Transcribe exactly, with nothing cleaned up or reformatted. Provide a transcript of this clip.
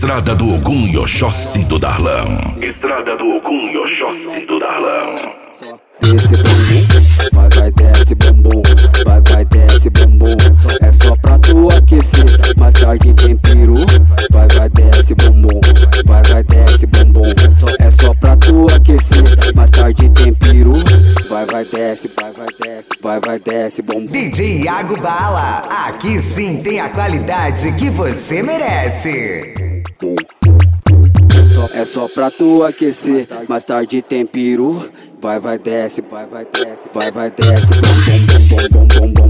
Estrada do Ogum e Oxóssi do Darlan. Estrada do Ogum e Oxóssi do Darlan. Desce bumbum, vai, vai, desce bumbum, vai, vai, desce bumbum. É só pra tu aquecer, mais tarde tem peru. Vai, vai, desce bumbum, vai, vai, desce bumbum. É só, é só pra tu aquecer, mais tarde tem peru. Vai, vai, desce, vai, vai, desce, vai, vai, desce bumbum. D J Iago Bala, aqui sim tem a qualidade que você merece. É só pra tu aquecer, mais tarde tem peru. Vai, vai, desce, vai, vai, desce, vai, vai, desce, bom, bom, bom, bom, bom, bom.